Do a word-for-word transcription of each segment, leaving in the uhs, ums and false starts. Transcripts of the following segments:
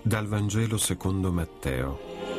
Dal Vangelo secondo Matteo.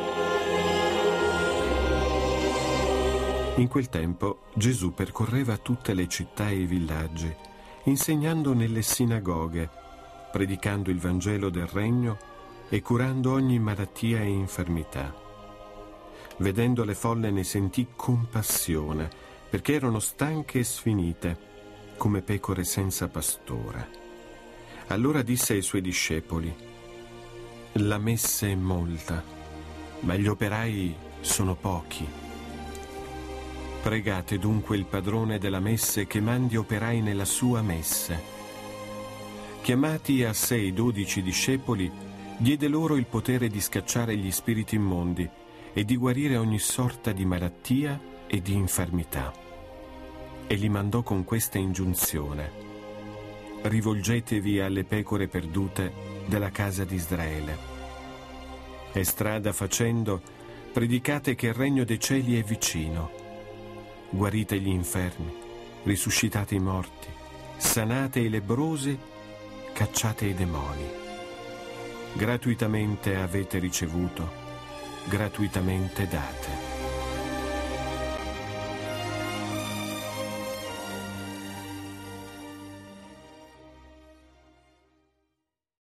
In quel tempo Gesù percorreva tutte le città e i villaggi, insegnando nelle sinagoghe, predicando il Vangelo del Regno e curando ogni malattia e infermità. Vedendo le folle ne sentì compassione, perché erano stanche e sfinite, come pecore senza pastore. Allora disse ai suoi discepoli: la messe è molta, ma gli operai sono pochi. Pregate dunque il padrone della messe che mandi operai nella sua messe. Chiamati a sé i dodici discepoli, diede loro il potere di scacciare gli spiriti immondi e di guarire ogni sorta di malattia e di infermità. E li mandò con questa ingiunzione: rivolgetevi alle pecore perdute della casa di Israele. E strada facendo, predicate che il regno dei cieli è vicino. Guarite gli infermi, risuscitate i morti, sanate i lebbrosi, cacciate i demoni. Gratuitamente avete ricevuto, gratuitamente date.